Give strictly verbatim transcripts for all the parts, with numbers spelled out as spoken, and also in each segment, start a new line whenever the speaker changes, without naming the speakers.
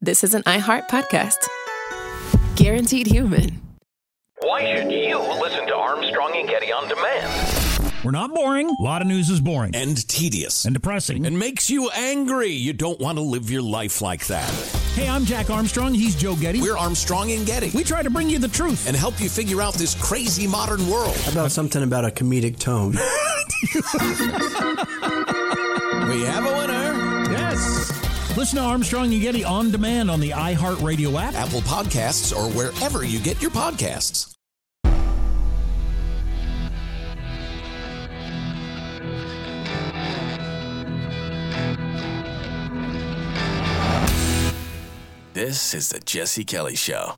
this is an iHeart podcast. Guaranteed human.
Why should you listen to Armstrong and Getty on demand?
We're not boring. A lot of news is boring.
And tedious.
And depressing.
And makes you angry. You don't want to live your life like that.
Hey, I'm Jack Armstrong. He's Joe Getty.
We're Armstrong and Getty.
We try to bring you the truth.
And help you figure out this crazy modern world.
How about something about a comedic tone?
We have a winner.
Yes. Listen to Armstrong and Getty on demand on the iHeartRadio app,
Apple Podcasts, or wherever you get your podcasts. This is the Jesse Kelly Show.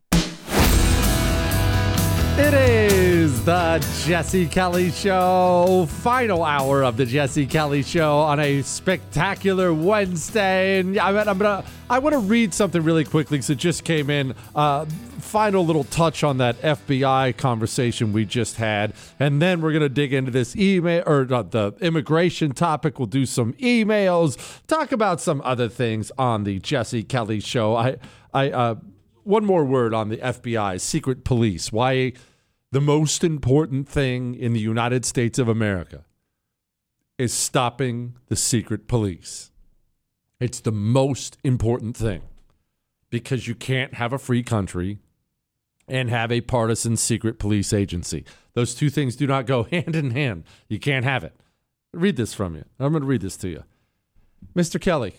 It is the Jesse Kelly Show, final hour of the Jesse Kelly Show on a spectacular Wednesday. And I mean, I'm gonna, I want to read something really quickly because it just came in. Uh, final little touch on that F B I conversation we just had, and then we're gonna dig into this email or uh, the immigration topic. We'll do some emails, talk about some other things on the Jesse Kelly Show. I, I, uh, one more word on the F B I, secret police. Why the most important thing in the United States of America is stopping the secret police. It's the most important thing because you can't have a free country and have a partisan secret police agency. Those two things do not go hand in hand. You can't have it. Read this from you. I'm going to read this to you. Mister Kelly,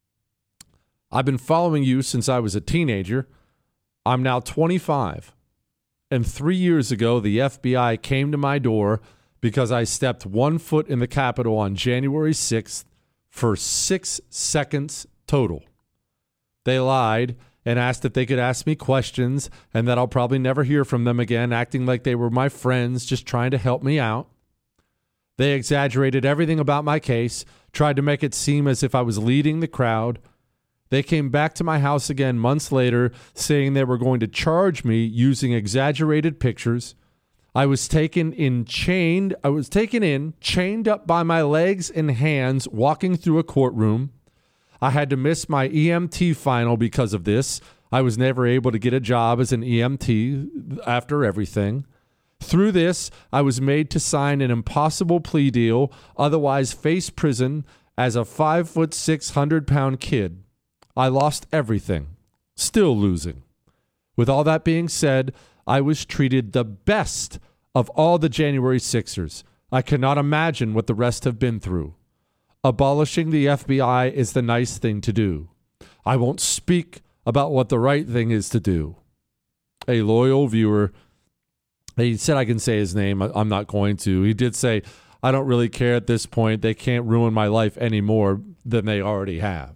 I've been following you since I was a teenager. I'm now twenty-five, and three years ago, the F B I came to my door because I stepped one foot in the Capitol on January sixth for six seconds total. They lied and asked if they could ask me questions and that I'll probably never hear from them again, acting like they were my friends, just trying to help me out. They exaggerated everything about my case, tried to make it seem as if I was leading the crowd. They came back to my house again months later, saying they were going to charge me using exaggerated pictures. I was taken in chained, I was taken in, chained up by my legs and hands, walking through a courtroom. I had to miss my E M T final because of this. I was never able to get a job as an E M T after everything. Through this, I was made to sign an impossible plea deal, otherwise face prison as a five foot six hundred pound kid. I lost everything, still losing. With all that being said, I was treated the best of all the January sixers. I cannot imagine what the rest have been through. Abolishing the F B I is the nice thing to do. I won't speak about what the right thing is to do. A loyal viewer, he said I can say his name. I'm not going to. He did say, I don't really care at this point. They can't ruin my life any more than they already have.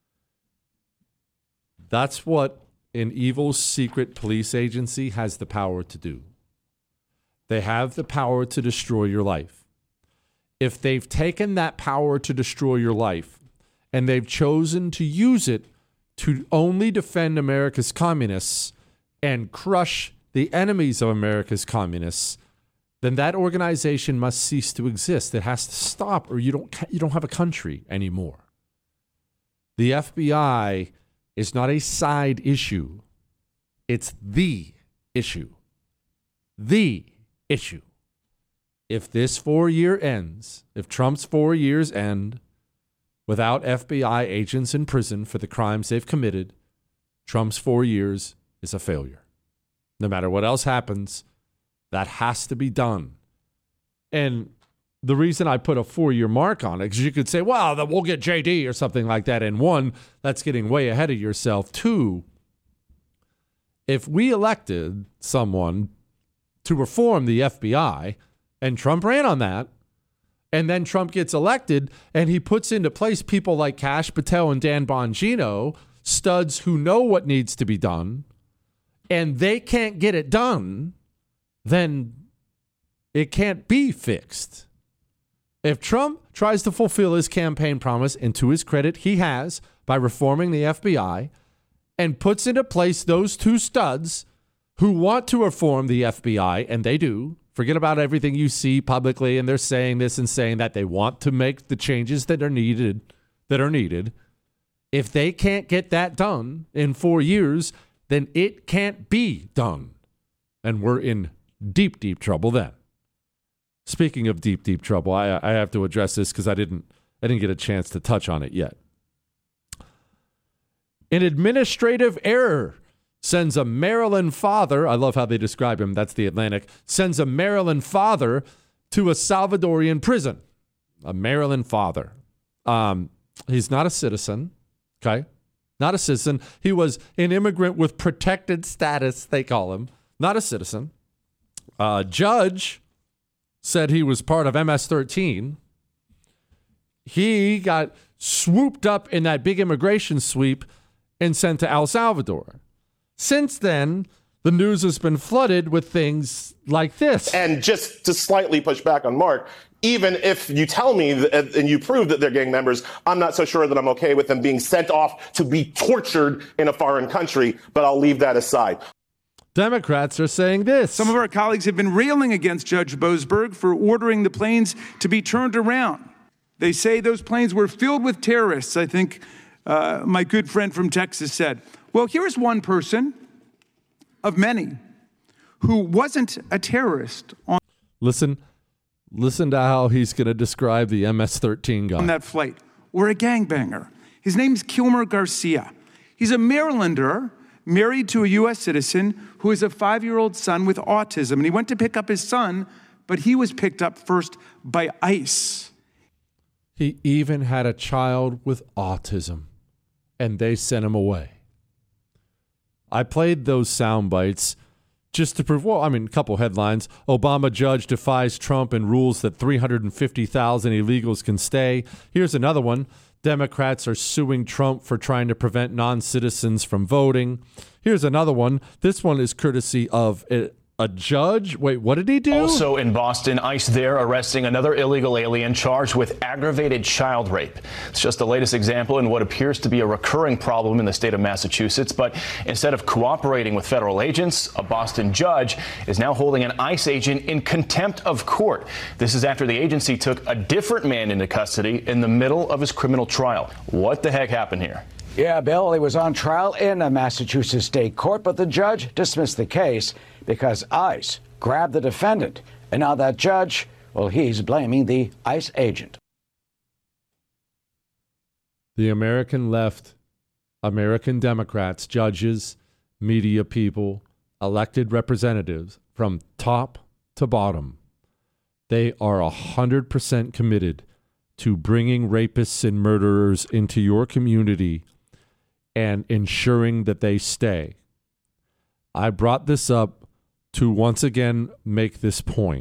That's what an evil secret police agency has the power to do. They have the power to destroy your life. If they've taken that power to destroy your life and they've chosen to use it to only defend America's communists and crush the enemies of America's communists, then that organization must cease to exist. It has to stop, or you don't you don't have a country anymore. The F B I is not a side issue. It's the issue. The issue. If this four year ends, if Trump's four years end without F B I agents in prison for the crimes they've committed, Trump's four years is a failure. No matter what else happens, that has to be done. And the reason I put a four-year mark on it, because you could say, well, then we'll get J D or something like that. And one, that's getting way ahead of yourself. Two, if we elected someone to reform the F B I, and Trump ran on that, and then Trump gets elected, and he puts into place people like Kash Patel and Dan Bongino, studs who know what needs to be done, and they can't get it done, then it can't be fixed. If Trump tries to fulfill his campaign promise, and to his credit, he has, by reforming the F B I, and puts into place those two studs who want to reform the F B I, and they do, forget about everything you see publicly, and they're saying this and saying that, they want to make the changes that are needed, that are needed. If they can't get that done in four years, then it can't be done. And we're in deep, deep trouble then. Speaking of deep, deep trouble, I, I have to address this because I didn't, I didn't get a chance to touch on it yet. An administrative error sends a Maryland father, I love how they describe him, that's the Atlantic, sends a Maryland father to a Salvadorian prison. A Maryland father. Um, he's not a citizen, okay? Not a citizen. He was an immigrant with protected status, they call him. Not a citizen. Uh, judge said he was part of M S thirteen. He got swooped up in that big immigration sweep and sent to El Salvador. Since then, the news has been flooded with things like this.
And just to slightly push back on Mark, even if you tell me that, and you prove that they're gang members, I'm not so sure that I'm okay with them being sent off to be tortured in a foreign country, but I'll leave that aside.
Democrats are saying this.
Some of our colleagues have been railing against Judge Boasberg for ordering the planes to be turned around. They say those planes were filled with terrorists, I think uh, my good friend from Texas said. Well, here's one person of many who wasn't a terrorist on
Listen, listen to how he's going to describe the M S thirteen guy.
On that flight, or a gangbanger. His name's Kilmer Garcia. He's a Marylander married to a U S citizen who has a five-year-old son with autism. And he went to pick up his son, but he was picked up first by ICE.
He even had a child with autism, and they sent him away. I played those sound bites just to prove, well, I mean, a couple headlines. Obama judge defies Trump and rules that three hundred fifty thousand illegals can stay. Here's another one. Democrats are suing Trump for trying to prevent non-citizens from voting. Here's another one. This one is courtesy of a, a judge. Wait, what did he do?
Also in Boston, ICE there arresting another illegal alien charged with aggravated child rape. It's just the latest example in what appears to be a recurring problem in the state of Massachusetts. But instead of cooperating with federal agents, a Boston judge is now holding an ICE agent in contempt of court. This is after the agency took a different man into custody in the middle of his criminal trial. What the heck happened here?
Yeah, Bill, he was on trial in a Massachusetts state court, but the judge dismissed the case because ICE grabbed the defendant. And now that judge, well, he's blaming the ICE agent.
The American left, American Democrats, judges, media people, elected representatives, from top to bottom, they are one hundred percent committed to bringing rapists and murderers into your community and ensuring that they stay. I brought this up to once again make this point.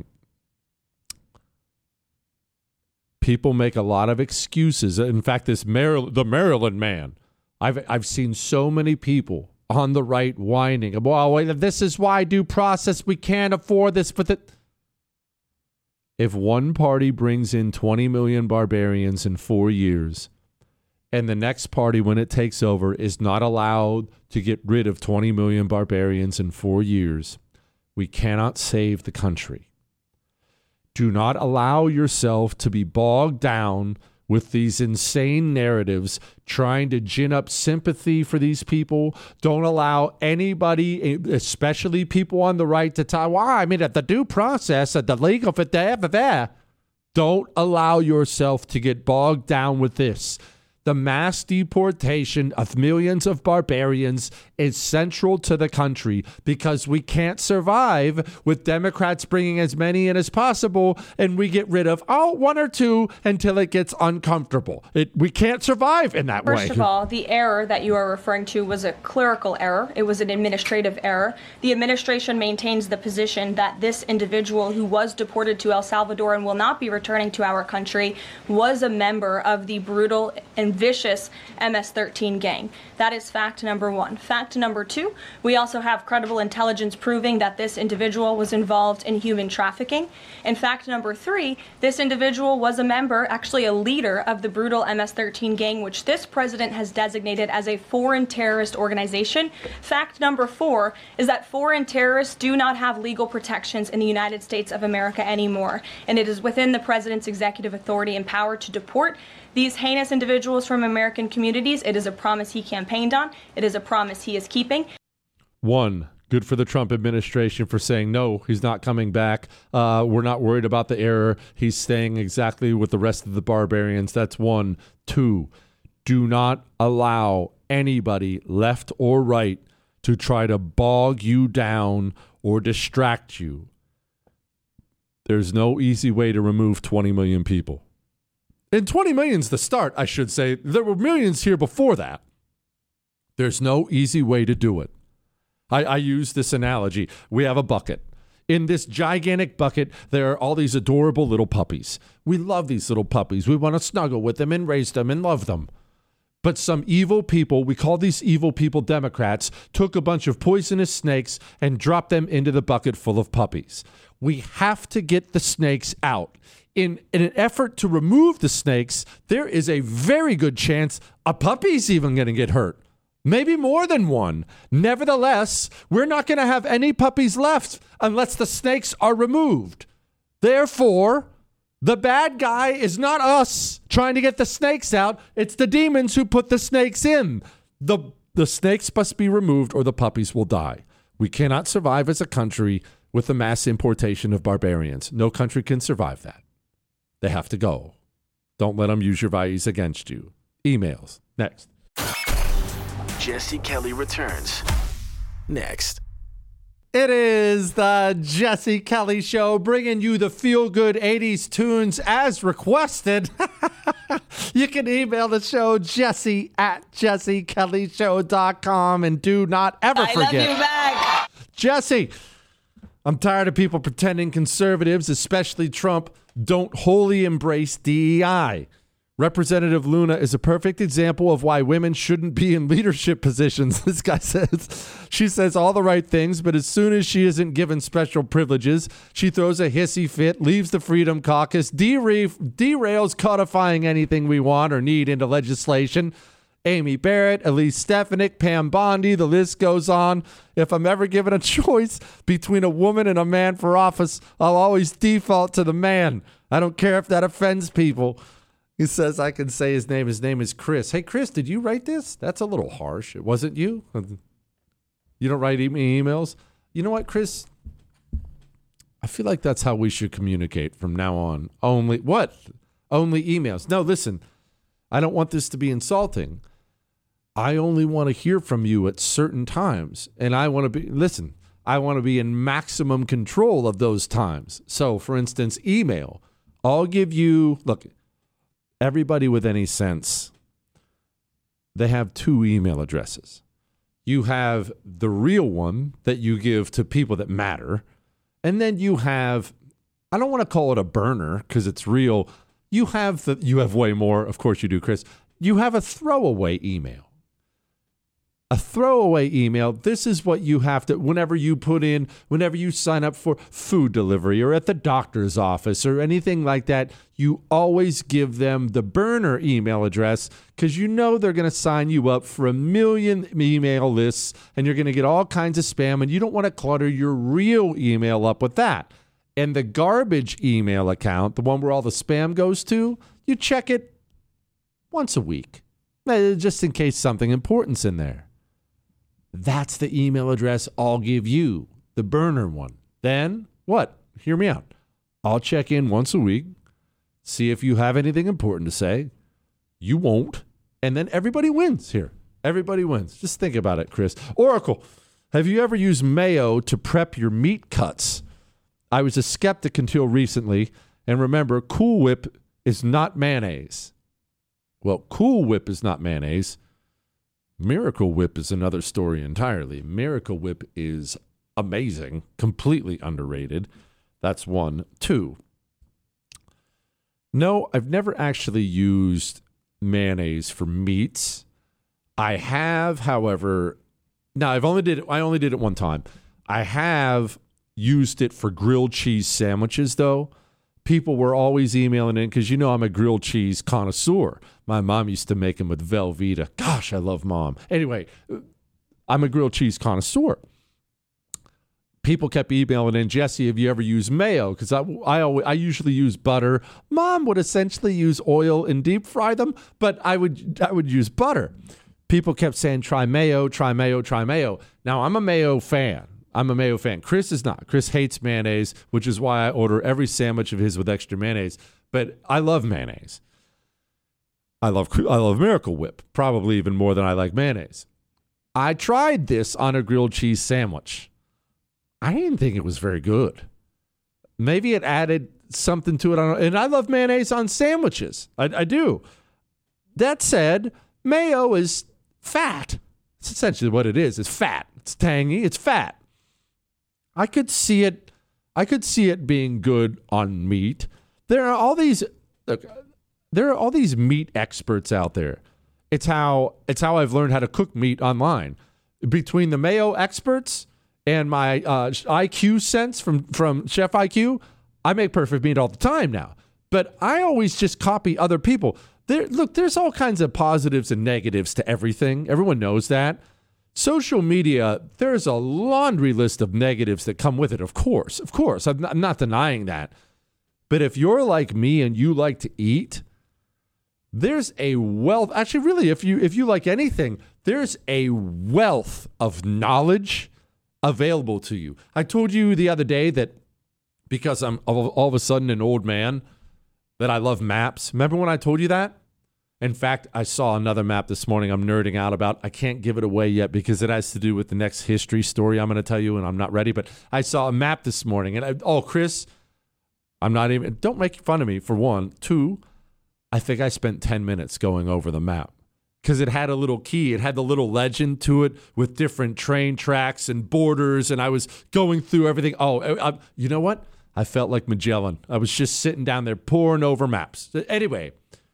People make a lot of excuses. In fact, this Maryland, the Maryland man, I've I've seen so many people on the right whining. Well, wait, this is why due process. We can't afford this. But the, if one party brings in twenty million barbarians in four years, and the next party, when it takes over, is not allowed to get rid of twenty million barbarians in four years, we cannot save the country. Do not allow yourself to be bogged down with these insane narratives, trying to gin up sympathy for these people. Don't allow anybody, especially people on the right, to tell, well, I mean, at the due process, at the legal, for there, for there. Don't allow yourself to get bogged down with this. The mass deportation of millions of barbarians is central to the country because we can't survive with Democrats bringing as many in as possible and we get rid of, oh, one or two until it gets uncomfortable. It, we can't survive in that
First
way.
First of all, the error that you are referring to was a clerical error. It was an administrative error. The administration maintains the position that this individual who was deported to El Salvador and will not be returning to our country was a member of the brutal and vicious M S thirteen gang. That is fact number one. Fact number two, we also have credible intelligence proving that this individual was involved in human trafficking. And fact number three, this individual was a member, actually a leader of the brutal M S thirteen gang, which this president has designated as a foreign terrorist organization. Fact number four is that foreign terrorists do not have legal protections in the United States of America anymore. And it is within the president's executive authority and power to deport these heinous individuals from American communities. It is a promise he campaigned on. It is a promise he is keeping.
One, good for the Trump administration for saying, no, he's not coming back. Uh, we're not worried about the error. He's staying exactly with the rest of the barbarians. That's one. Two, do not allow anybody, left or right, to try to bog you down or distract you. There's no easy way to remove twenty million people. And twenty million is the start, I should say. There were millions here before that. There's no easy way to do it. I, I use this analogy. We have a bucket. In this gigantic bucket, there are all these adorable little puppies. We love these little puppies. We want to snuggle with them and raise them and love them. But some evil people, we call these evil people Democrats, took a bunch of poisonous snakes and dropped them into the bucket full of puppies. We have to get the snakes out. In, in an effort to remove the snakes, there is a very good chance a puppy's even going to get hurt. Maybe more than one. Nevertheless, we're not going to have any puppies left unless the snakes are removed. Therefore, the bad guy is not us trying to get the snakes out. It's the demons who put the snakes in. The, the snakes must be removed or the puppies will die. We cannot survive as a country with the mass importation of barbarians. No country can survive that. They have to go. Don't let them use your values against you. Emails. Next.
Jesse Kelly returns next.
It is the Jesse Kelly Show, bringing you the feel-good eighties tunes as requested. You can email the show, Jesse at jesse kelly show dot com, and do not ever
I
forget.
love you back.
Jesse, I'm tired of people pretending conservatives, especially Trump, don't wholly embrace D E I. Representative Luna is a perfect example of why women shouldn't be in leadership positions. This guy says she says all the right things, but as soon as she isn't given special privileges, she throws a hissy fit, leaves the Freedom Caucus, derail, derails codifying anything we want or need into legislation. Amy Barrett, Elise Stefanik, Pam Bondi, the list goes on. If I'm ever given a choice between a woman and a man for office, I'll always default to the man. I don't care if that offends people. He says I can say his name. His name is Chris. Hey, Chris, did you write this? That's a little harsh. It wasn't you? You don't write e- emails? You know what, Chris? I feel like that's how we should communicate from now on. Only, what? Only emails. No, listen, I don't want this to be insulting. I only want to hear from you at certain times. And I want to be, listen, I want to be in maximum control of those times. So, for instance, email. I'll give you, look, everybody with any sense, they have two email addresses. You have the real one that you give to people that matter. And then you have, I don't want to call it a burner because it's real. You have the, you have way more. Of course you do, Chris. You have a throwaway email. A throwaway email, this is what you have to, whenever you put in, whenever you sign up for food delivery or at the doctor's office or anything like that, you always give them the burner email address because you know they're going to sign you up for a million email lists and you're going to get all kinds of spam and you don't want to clutter your real email up with that. And the garbage email account, the one where all the spam goes to, you check it once a week, just in case something important's in there. That's the email address I'll give you, the burner one. Then, what? Hear me out. I'll check in once a week, see if you have anything important to say. You won't. And then everybody wins here. Everybody wins. Just think about it, Chris. Oracle, have you ever used mayo to prep your meat cuts? I was a skeptic until recently. And remember, Cool Whip is not mayonnaise. Well, Cool Whip is not mayonnaise. Miracle Whip is another story entirely. Miracle Whip is amazing, completely underrated. That's one. Two. No, I've never actually used mayonnaise for meats. I have, however, now I've only did it, I only did it one time. I have used it for grilled cheese sandwiches, though. People were always emailing in because you know I'm a grilled cheese connoisseur. My mom used to make them with Velveeta. Gosh, I love Mom. Anyway, I'm a grilled cheese connoisseur. people kept emailing in, Jesse, have you ever used mayo? Because I, I, always, I usually use butter. Mom would essentially use oil and deep fry them, but I would I would use butter. People kept saying, try mayo, try mayo, try mayo. Now, I'm a mayo fan. I'm a mayo fan. Chris is not. Chris hates mayonnaise, which is why I order every sandwich of his with extra mayonnaise. But I love mayonnaise. I love I love Miracle Whip, probably even more than I like mayonnaise. I tried this on a grilled cheese sandwich. I didn't think it was very good. Maybe it added something to it. On, and I love mayonnaise on sandwiches. I, I do. That said, mayo is fat. It's essentially what it is. It's fat. It's tangy. It's fat. I could see it. I could see it being good on meat. There are all these. Look, there are all these meat experts out there. It's how it's how I've learned how to cook meat online. Between the mayo experts and my uh, I Q sense from, from Chef I Q, I make perfect meat all the time now. But I always just copy other people. There, look, there's all kinds of positives and negatives to everything. Everyone knows that. Social media, there's a laundry list of negatives that come with it, of course. Of course, I'm not, I'm not denying that. But if you're like me and you like to eat, there's a wealth. Actually, really, if you if you like anything, there's a wealth of knowledge available to you. I told you the other day that because I'm all, all of a sudden an old man, that I love maps. Remember when I told you that? In fact, I saw another map this morning I'm nerding out about. I can't give it away yet because it has to do with the next history story I'm going to tell you, and I'm not ready. But I saw a map this morning, and I, oh, Chris, I'm not even, don't make fun of me, for one. Two, I think I spent ten minutes going over the map because it had a little key. It had the little legend to it with different train tracks and borders, and I was going through everything. Oh, I, I, you know what? I felt like Magellan. I was just sitting down there poring over maps. Anyway,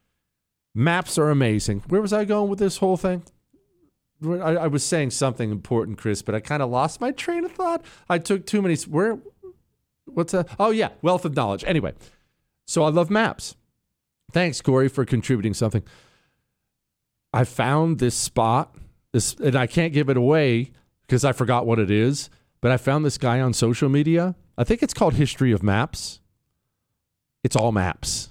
maps are amazing. Where was I going with this whole thing? I, I was saying something important, Chris, but I kind of lost my train of thought. I took too many. Where? What's that? Oh, yeah, wealth of knowledge. Anyway, so I love maps. Thanks, Corey, for contributing something. I found this spot, this, and I can't give it away because I forgot what it is, but I found this guy on social media. I think it's called History of Maps. It's all maps.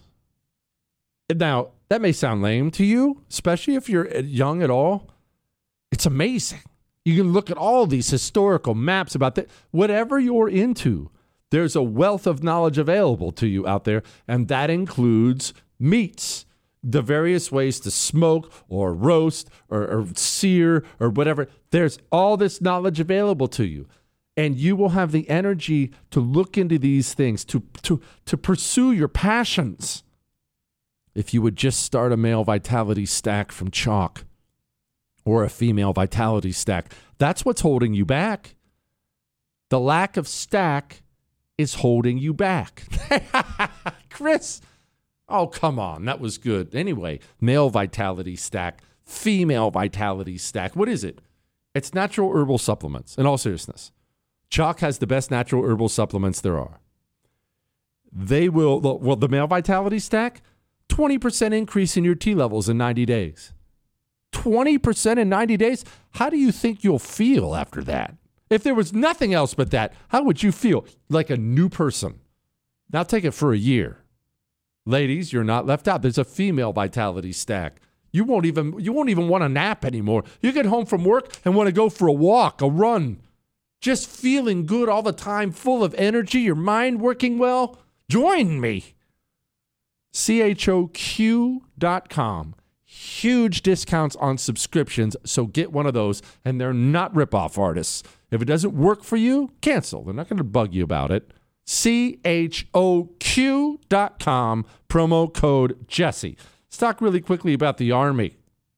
Now, that may sound lame to you, especially if you're young at all. It's amazing. You can look at all these historical maps about that. Whatever you're into, there's a wealth of knowledge available to you out there, and that includes meats, the various ways to smoke or roast or, or sear or whatever. There's all this knowledge available to you. And you will have the energy to look into these things, to, to, to pursue your passions. If you would just start a male vitality stack from chalk or a female vitality stack, that's what's holding you back. The lack of stack is holding you back. Chris, oh, come on. That was good. Anyway, male vitality stack, female vitality stack. What is it? It's natural herbal supplements, in all seriousness. Chalk has the best natural herbal supplements there are. They will, well, the male vitality stack, twenty percent increase in your T levels in ninety days. twenty percent in ninety days? How do you think you'll feel after that? If there was nothing else but that, how would you feel? Like a new person. Now take it for a year. Ladies, you're not left out. There's a female vitality stack. You won't even, you won't even want to nap anymore. You get home from work and want to go for a walk, a run. Just feeling good all the time, full of energy, your mind working well? Join me. C H O Q dot com. Huge discounts on subscriptions, so get one of those, and they're not ripoff artists. If it doesn't work for you, cancel. They're not going to bug you about it. C H O Q dot com, promo code Jesse. Let's talk really quickly about the Army.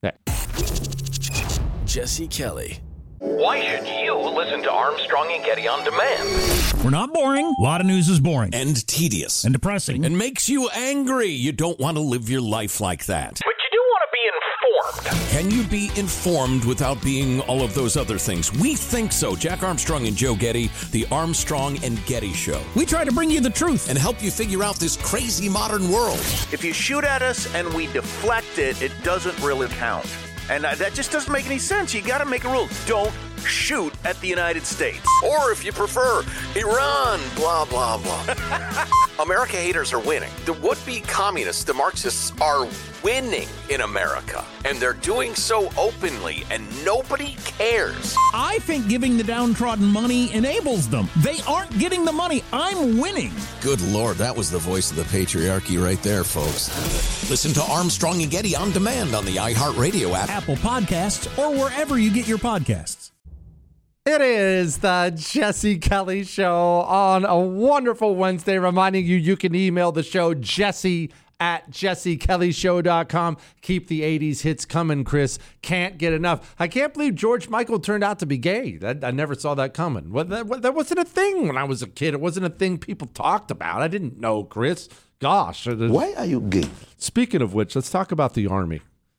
Jesse Kelly.
Why should you listen to Armstrong and Getty on demand?
We're not boring. A lot of news is boring.
And tedious.
And depressing.
And makes you angry. You don't want to live your life like that.
But you do want to be informed.
Can you be informed without being all of those other things? We think so. Jack Armstrong and Joe Getty, the Armstrong and Getty Show.
We try to bring you the truth
and help you figure out this crazy modern world.
If you shoot at us and we deflect it, it doesn't really count. And that just doesn't make any sense. You got to make a rule. Don't shoot at the United States. Or if you prefer, Iran, blah, blah, blah. America haters are winning. The would-be communists, the Marxists, are winning in America. And they're doing so openly, and nobody cares.
I think giving the downtrodden money enables them. They aren't getting the money. I'm winning.
Good Lord, that was the voice of the patriarchy right there, folks. Listen to Armstrong and Getty on demand on the iHeartRadio app,
Apple Podcasts, or wherever you get your podcasts.
It is the Jesse Kelly Show on a wonderful Wednesday, reminding you you can email the show, Jesse at jesse kelly show dot com. Keep the eighties hits coming, Chris. Can't get enough. I can't believe George Michael turned out to be gay. That, I never saw that coming. Well, that, that wasn't a thing when I was a kid. It wasn't a thing people talked about. I didn't know, Chris. Gosh.
Why are you gay?
Speaking of which, let's talk about the Army.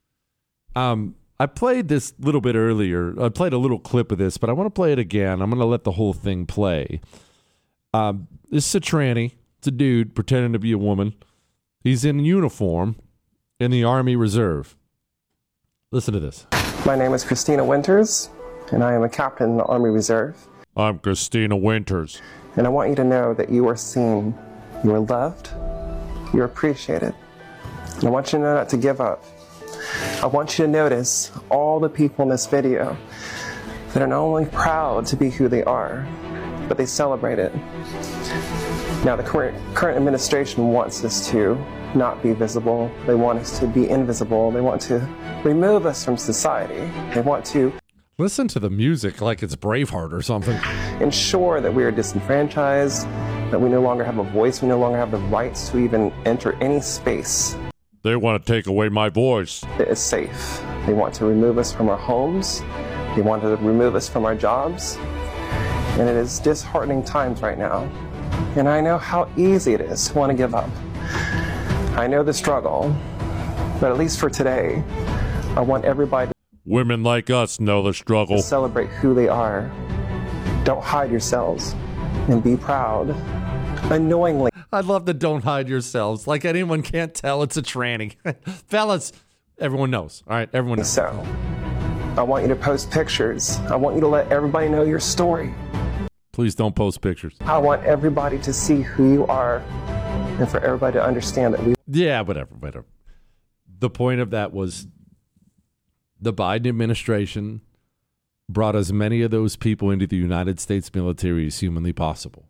Um... I played this little bit earlier. I played a little clip of this, but I want to play it again. I'm going to let the whole thing play. Um, this is a tranny. It's a dude pretending to be a woman. He's in uniform in the Army Reserve. Listen to this.
My name is Christina Winters, and I am a captain in the Army Reserve.
I'm Christina Winters.
And I want you to know that you are seen, you are loved, you're appreciated. And I want you to know not to give up. I want you to notice all the people in this video that are not only proud to be who they are, but they celebrate it. Now, the current, current administration wants us to not be visible. They want us to be invisible. They want to remove us from society. They want to
listen to the music like it's Braveheart or something.
Ensure that we are disenfranchised, that we no longer have a voice, we no longer have the rights to even enter any space.
They want to take away my voice.
It is safe. They want to remove us from our homes. They want to remove us from our jobs. And it is disheartening times right now. And I know how easy it is to want to give up. I know the struggle. But at least for today, I want everybody to
Women like us know the struggle.
celebrate who they are. Don't hide yourselves. And be proud. Unknowingly.
I love the don't hide yourselves. Like anyone can't tell it's a tranny. Fellas, everyone knows. All right, everyone knows.
So, I want you to post pictures. I want you to let everybody know your story.
Please don't post pictures.
I want everybody to see who you are and for everybody to understand that we...
Yeah, whatever, whatever. The point of that was the Biden administration brought as many of those people into the United States military as humanly possible.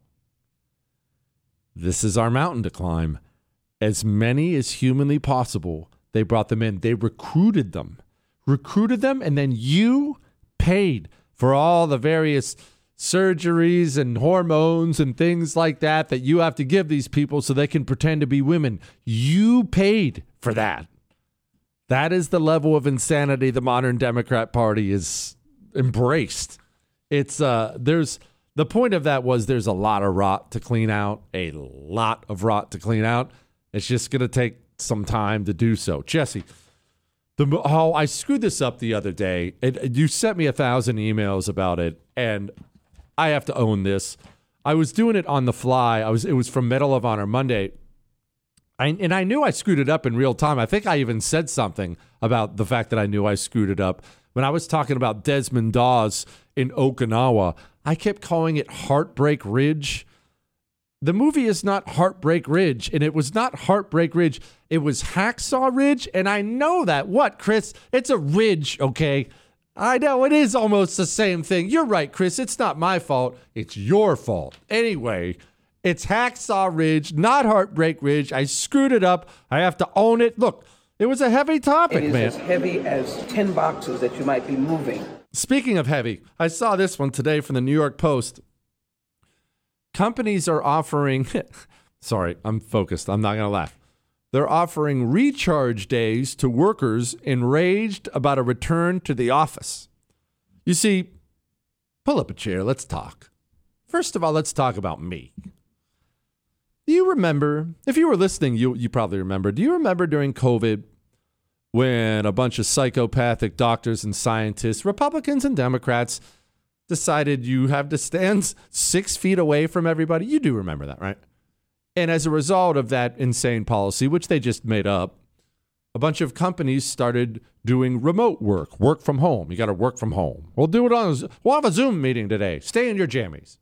This is our mountain to climb. As many as humanly possible, they brought them in. They recruited them. Recruited them, and then you paid for all the various surgeries and hormones and things like that that you have to give these people so they can pretend to be women. You paid for that. That is the level of insanity the modern Democrat Party is embraced. It's uh, there's... The point of that was there's a lot of rot to clean out, a lot of rot to clean out. It's just going to take some time to do so. Jesse, the, oh, I screwed this up the other day. It, you sent me a thousand emails about it, and I have to own this. I was doing it on the fly. I was. It was from Medal of Honor Monday, I, and I knew I screwed it up in real time. I think I even said something about the fact that I knew I screwed it up. When I was talking about Desmond Dawes in Okinawa, I kept calling it Heartbreak Ridge. The movie is not Heartbreak Ridge, and it was not Heartbreak Ridge. It was Hacksaw Ridge, and I know that. What, Chris? It's a ridge, okay? I know, it is almost the same thing. You're right, Chris. It's not my fault. It's your fault. Anyway, it's Hacksaw Ridge, not Heartbreak Ridge. I screwed it up. I have to own it. Look, it was a heavy topic,
man. It is
man.
as heavy as ten boxes that you might be moving.
Speaking of heavy, I saw this one today from the New York Post. Companies are offering, sorry, I'm focused. I'm not going to laugh. They're offering recharge days to workers enraged about a return to the office. You see, pull up a chair. Let's talk. First of all, let's talk about me. Do you remember, if you were listening, you you probably remember, do you remember during COVID when a bunch of psychopathic doctors and scientists, Republicans and Democrats, decided you have to stand six feet away from everybody? You do remember that, right? And as a result of that insane policy, which they just made up, a bunch of companies started doing remote work, work from home. You got to work from home. We'll do it on, a, we'll have a Zoom meeting today. Stay in your jammies.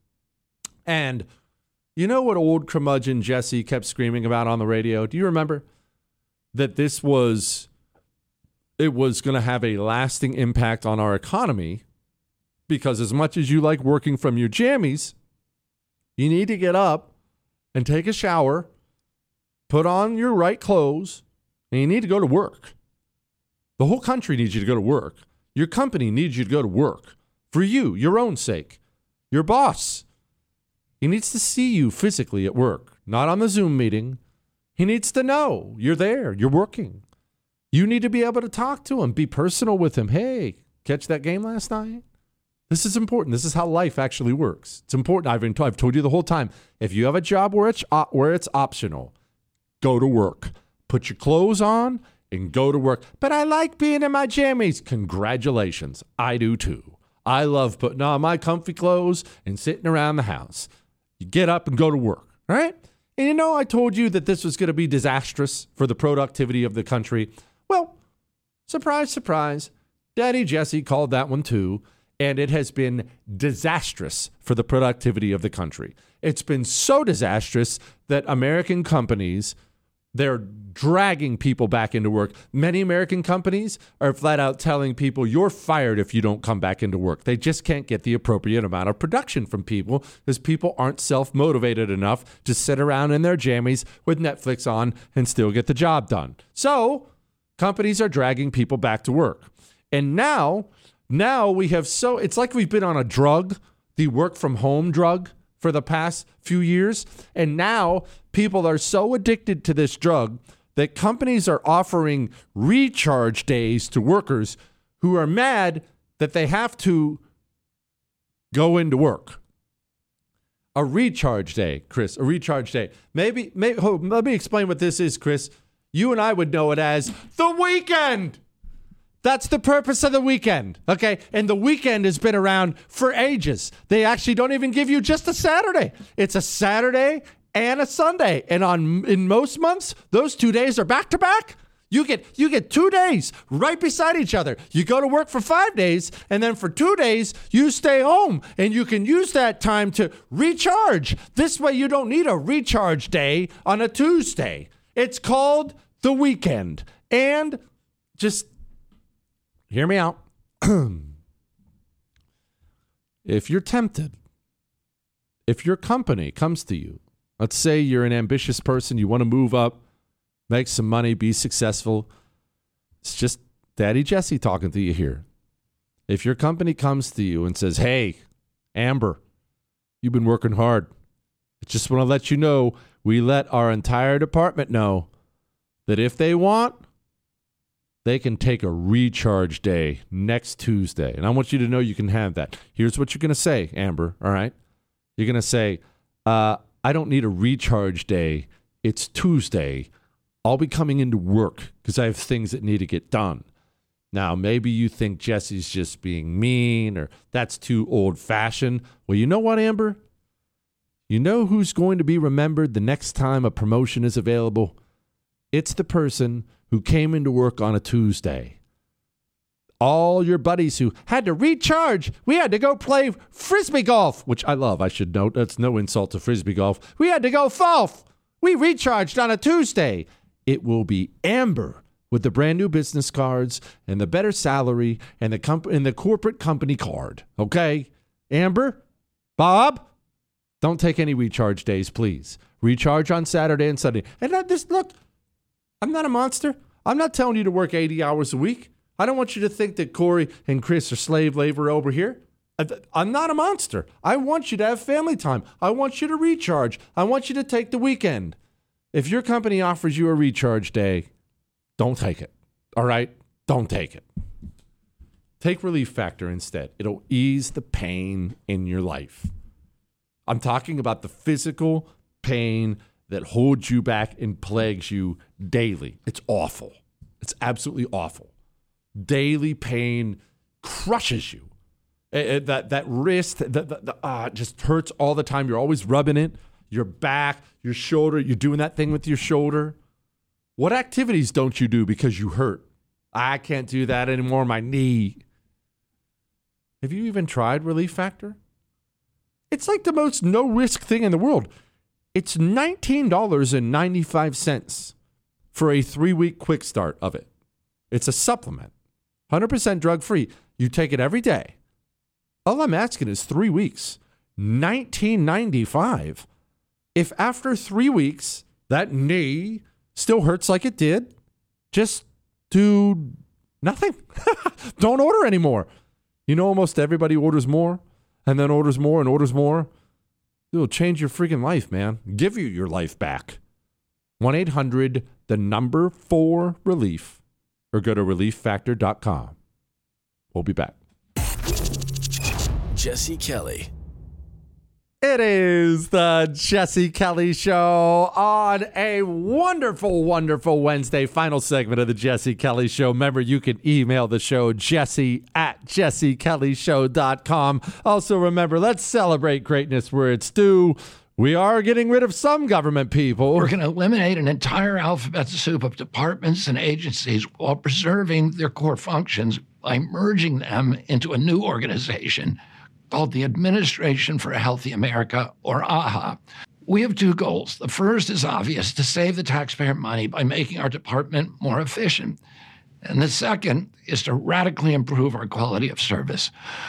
And you know what old curmudgeon Jesse kept screaming about on the radio? Do you remember? That this was, it was going to have a lasting impact on our economy, because as much as you like working from your jammies, you need to get up and take a shower, put on your right clothes, and you need to go to work. The whole country needs you to go to work. Your company needs you to go to work for you, your own sake. Your boss, he needs to see you physically at work, not on the Zoom meeting. He needs to know you're there, you're working. You need to be able to talk to him, be personal with him. Hey, catch that game last night? This is important. This is how life actually works. It's important. I've, been t- I've told you the whole time. If you have a job where it's, uh, where it's optional, go to work. Put your clothes on and go to work. But I like being in my jammies. Congratulations. I do too. I love putting on my comfy clothes and sitting around the house. You get up and go to work, all right? And you know, I told you that this was going to be disastrous for the productivity of the country. Well, surprise, surprise. Daddy Jesse called that one too. And it has been disastrous for the productivity of the country. It's been so disastrous that American companies, they're dragging people back into work. Many American companies are flat out telling people, you're fired if you don't come back into work. They just can't get the appropriate amount of production from people because people aren't self-motivated enough to sit around in their jammies with Netflix on and still get the job done. So companies are dragging people back to work. And now... Now we have so, it's like we've been on a drug, the work from home drug for the past few years. And now people are so addicted to this drug that companies are offering recharge days to workers who are mad that they have to go into work. A recharge day, Chris, a recharge day. Maybe, maybe oh, let me explain what this is, Chris. You and I would know it as the weekend. That's the purpose of the weekend, okay? And the weekend has been around for ages. They actually don't even give you just a Saturday. It's a Saturday and a Sunday. And on in most months, those two days are back to back. You get you get two days right beside each other. You go to work for five days, and then for two days, you stay home. And you can use that time to recharge. This way, you don't need a recharge day on a Tuesday. It's called the weekend. And just... hear me out. If you're tempted, if your company comes to you, let's say you're an ambitious person, you want to move up, make some money, be successful. It's just Daddy Jesse talking to you here. If your company comes to you and says, hey, Amber, you've been working hard. I just want to let you know, we let our entire department know that if they want, they can take a recharge day next Tuesday. And I want you to know you can have that. Here's what you're going to say, Amber, all right? You're going to say, uh, I don't need a recharge day. It's Tuesday. I'll be coming into work because I have things that need to get done. Now, maybe you think Jesse's just being mean or that's too old-fashioned. Well, you know what, Amber? You know who's going to be remembered the next time a promotion is available? It's the person who came into work on a Tuesday. All your buddies who had to recharge. We had to go play Frisbee golf, which I love. I should note that's no insult to Frisbee golf. We had to go golf. We recharged on a Tuesday. It will be Amber with the brand new business cards and the better salary and the comp- and the corporate company card. Okay? Amber? Bob? Don't take any recharge days, please. Recharge on Saturday and Sunday. And I just look, I'm not a monster. I'm not telling you to work eighty hours a week. I don't want you to think that Corey and Chris are slave labor over here. I'm not a monster. I want you to have family time. I want you to recharge. I want you to take the weekend. If your company offers you a recharge day, don't take it. All right? Don't take it. Take Relief Factor instead. It'll ease the pain in your life. I'm talking about the physical pain that holds you back and plagues you daily. It's awful. It's absolutely awful. Daily pain crushes you. It, it, that that wrist that the, the, uh, just hurts all the time. You're always rubbing it. Your back, your shoulder. You're doing that thing with your shoulder. What activities don't you do because you hurt? I can't do that anymore. My knee. Have you even tried Relief Factor? It's like the most no-risk thing in the world. It's nineteen dollars and ninety-five cents for a three-week quick start of it. It's a supplement, one hundred percent drug-free. You take it every day. All I'm asking is three weeks, nineteen ninety-five. If after three weeks that knee still hurts like it did, just do nothing. Don't order anymore. You know, almost everybody orders more and then orders more and orders more. It'll change your freaking life, man. Give you your life back. one eight hundred, the number four relief, or go to relief factor dot com. We'll be back.
Jesse Kelly.
It is the Jesse Kelly Show on a wonderful, wonderful Wednesday. Final segment of the Jesse Kelly Show. Remember, you can email the show, jesse at jesse kelly show dot com. Also, remember, let's celebrate greatness where it's due. We are getting rid of some government people.
We're going to eliminate an entire alphabet soup of departments and agencies while preserving their core functions by merging them into a new organization called the Administration for a Healthy America, or A H A. We have two goals. The first is obvious, to save the taxpayer money by making our department more efficient. And the second is to radically improve our quality of service.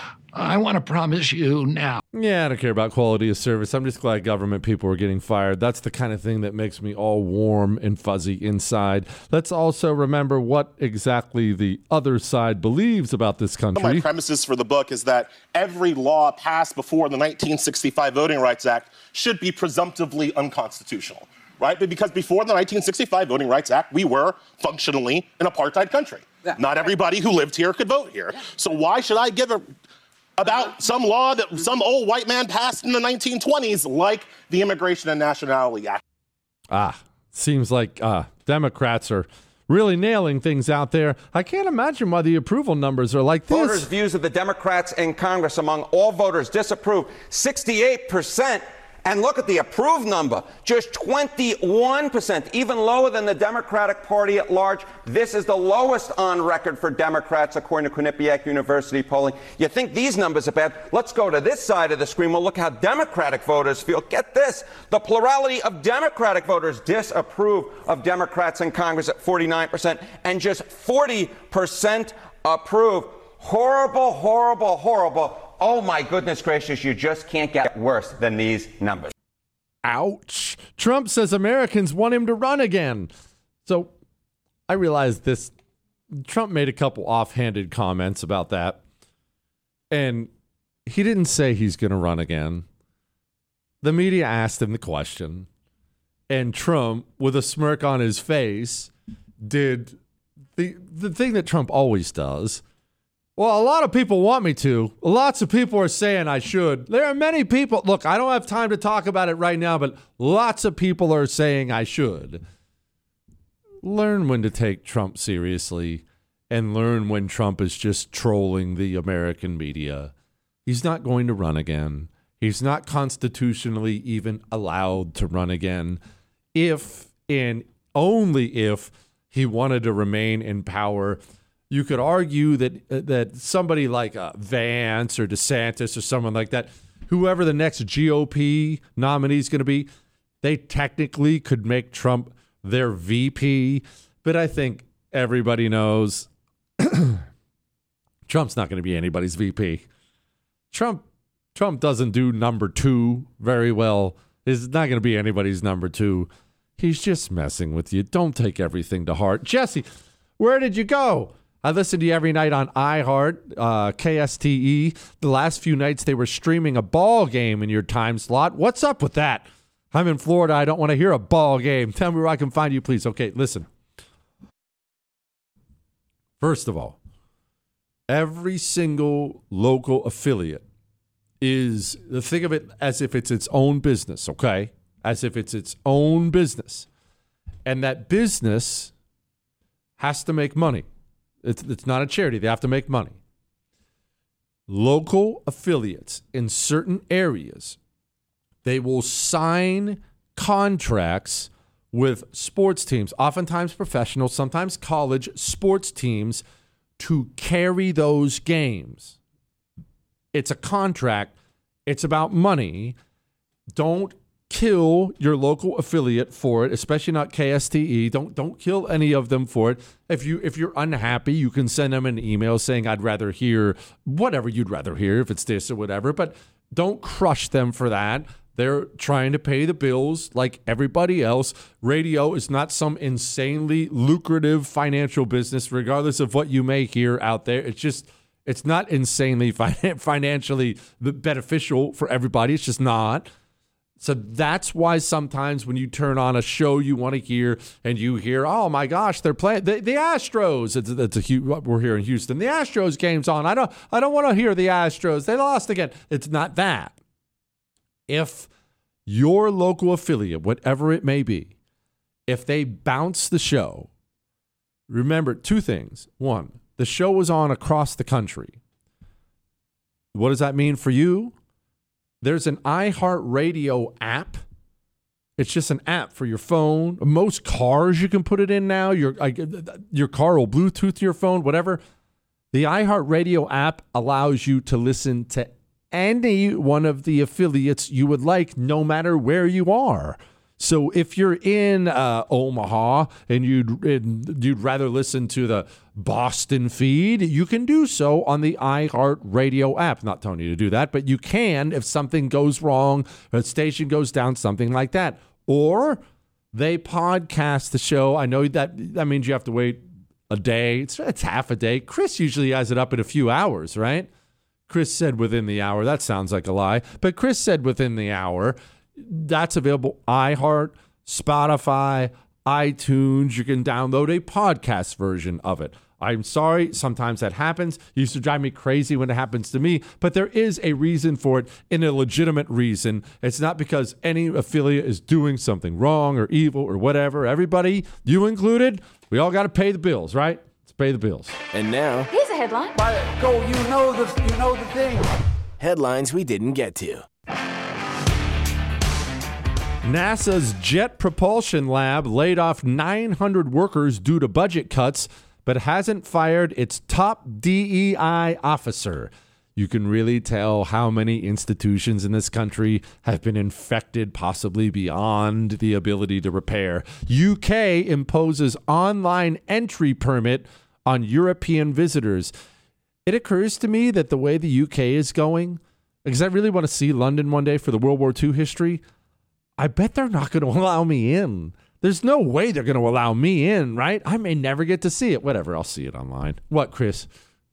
I want to promise you now.
Yeah, I don't care about quality of service. I'm just glad government people are getting fired. That's the kind of thing that makes me all warm and fuzzy inside. Let's also remember what exactly the other side believes about this country.
One of my premises for the book is that every law passed before the nineteen sixty-five Voting Rights Act should be presumptively unconstitutional, right? But because before the nineteen sixty-five Voting Rights Act, we were functionally an apartheid country. Yeah. Not everybody who lived here could vote here. Yeah. So why should I give a about some law that some old white man passed in the nineteen twenties, like the Immigration and Nationality Act?
Ah, seems like uh, Democrats are really nailing things out there. I can't imagine why the approval numbers are like this.
Voters' views of the Democrats in Congress among all voters disapprove, sixty-eight percent. And look at the approved number, just twenty-one percent, even lower than the Democratic Party at large. This is the lowest on record for Democrats, according to Quinnipiac University polling. You think these numbers are bad? Let's go to this side of the screen. We'll look how Democratic voters feel. Get this. The plurality of Democratic voters disapprove of Democrats in Congress at forty-nine percent, and just forty percent approve. Horrible, horrible, horrible. Oh, my goodness gracious, you just can't get worse than these numbers.
Ouch. Trump says Americans want him to run again. So I realized this. Trump made a couple offhanded comments about that. And he didn't say he's going to run again. The media asked him the question. And Trump, with a smirk on his face, did the, the thing that Trump always does. Well, a lot of people want me to. Lots of people are saying I should. There are many people. Look, I don't have time to talk about it right now, but lots of people are saying I should. Learn when to take Trump seriously and learn when Trump is just trolling the American media. He's not going to run again. He's not constitutionally even allowed to run again. If and only if he wanted to remain in power. You could argue that uh, that somebody like uh, Vance or DeSantis or someone like that, whoever the next G O P nominee is going to be, they technically could make Trump their V P. But I think everybody knows Trump's not going to be anybody's V P. Trump Trump doesn't do number two very well. He's not going to be anybody's number two. He's just messing with you. Don't take everything to heart. Jesse, where did you go? I listen to you every night on iHeart, uh, K S T E. The last few nights they were streaming a ball game in your time slot. What's up with that? I'm in Florida. I don't want to hear a ball game. Tell me where I can find you, please. Okay, listen. First of all, every single local affiliate is, think of it as if it's its own business, okay? As if it's its own business. And that business has to make money. It's it's not a charity. They have to make money. Local affiliates in certain areas, they will sign contracts with sports teams, oftentimes professional, sometimes college sports teams, to carry those games. It's a contract. It's about money. Don't kill your local affiliate for it, especially not K S T E. Don't don't kill any of them for it. If you if you're unhappy, you can send them an email saying I'd rather hear whatever you'd rather hear, if it's this or whatever, but don't crush them for that. They're trying to pay the bills like everybody else. Radio is not some insanely lucrative financial business, regardless of what you may hear out there. It's just, it's not insanely fin- financially beneficial for everybody. It's just not. So that's why sometimes when you turn on a show you want to hear and you hear, oh my gosh, they're playing the, the Astros. It's, it's a we're here in Houston. The Astros game's on. I don't I don't want to hear the Astros. They lost again. It's not that. If your local affiliate, whatever it may be, if they bounce the show, remember two things. One, the show was on across the country. What does that mean for you? There's an iHeartRadio app. It's just an app for your phone. Most cars you can put it in now. Your your car will Bluetooth your phone, whatever. The iHeartRadio app allows you to listen to any one of the affiliates you would like, no matter where you are. So if you're in uh, Omaha and you'd and you'd rather listen to the Boston feed, you can do so on the iHeartRadio app. Not telling you to do that, but you can if something goes wrong, a station goes down, something like that. Or they podcast the show. I know that that means you have to wait a day. It's, it's half a day. Chris usually has it up in a few hours, right? Chris said within the hour. That sounds like a lie. But Chris said within the hour. That's available. iHeart, Spotify, iTunes. You can download a podcast version of it. I'm sorry. Sometimes that happens. It used to drive me crazy when it happens to me. But there is a reason for it, and a legitimate reason. It's not because any affiliate is doing something wrong or evil or whatever. Everybody, you included, we all got to pay the bills, right? Let's pay the bills.
And now,
here's a headline.
Go, you know the you know the thing. Headlines we didn't get to.
NASA's Jet Propulsion Lab laid off nine hundred workers due to budget cuts, but hasn't fired its top D E I officer. You can really tell how many institutions in this country have been infected, possibly beyond the ability to repair. U K imposes online entry permit on European visitors. It occurs to me that the way the U K is going, because I really want to see London one day for the World War Two history, I bet they're not going to allow me in. There's no way they're going to allow me in, right? I may never get to see it. Whatever, I'll see it online. What, Chris?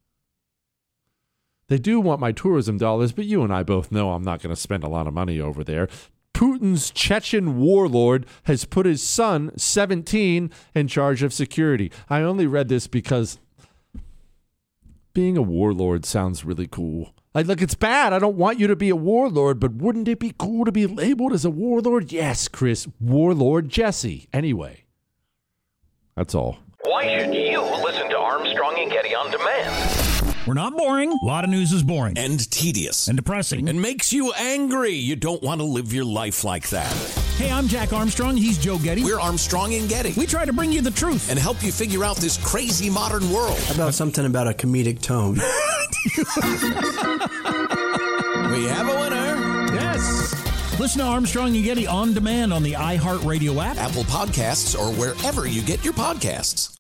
They do want my tourism dollars, but you and I both know I'm not going to spend a lot of money over there. Putin's Chechen warlord has put his son, seventeen, in charge of security. I only read this because being a warlord sounds really cool. I, look, it's bad. I don't want you to be a warlord, but wouldn't it be cool to be labeled as a warlord? Yes, Chris. Warlord Jesse. Anyway, that's all.
Why should you listen to Armstrong and Getty on demand?
We're not boring. A lot of news is boring.
And tedious.
And depressing.
And makes you angry. You don't want to live your life like that.
Hey, I'm Jack Armstrong. He's Joe Getty.
We're Armstrong and Getty.
We try to bring you the truth.
And help you figure out this crazy modern world.
How about something about a comedic tone?
We have a winner.
Yes. Listen to Armstrong and Getty on demand on the iHeartRadio app,
Apple Podcasts, or wherever you get your podcasts.